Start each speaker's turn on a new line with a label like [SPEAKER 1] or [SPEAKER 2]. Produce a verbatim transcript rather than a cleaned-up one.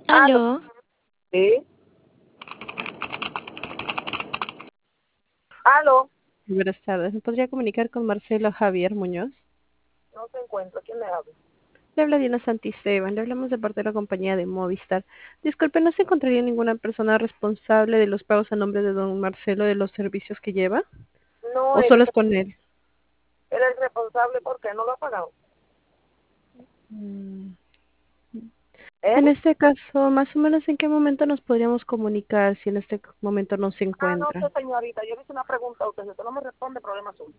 [SPEAKER 1] Aló,
[SPEAKER 2] Aló,
[SPEAKER 1] sí, aló,
[SPEAKER 2] buenas tardes. ¿Me podría comunicar con Marcelo Javier Muñoz?
[SPEAKER 1] no se encuentra, ¿quién le habla?
[SPEAKER 2] Le habla Diana Santisteban, le hablamos de parte de la compañía de Movistar. Disculpe, ¿no se encontraría ninguna persona responsable de los pagos a nombre de don Marcelo de los servicios que lleva?
[SPEAKER 1] No,
[SPEAKER 2] ¿O
[SPEAKER 1] él,
[SPEAKER 2] solo
[SPEAKER 1] es-
[SPEAKER 2] es con él?
[SPEAKER 1] él es responsable porque no lo ha pagado.
[SPEAKER 2] Mm.
[SPEAKER 1] ¿Eh?
[SPEAKER 2] En este caso, más o menos en qué momento nos podríamos comunicar si en este momento no se
[SPEAKER 1] Ah, no
[SPEAKER 2] encuentra.
[SPEAKER 1] sé, señorita, yo le hice una pregunta a usted, si usted no me responde, problema suyo.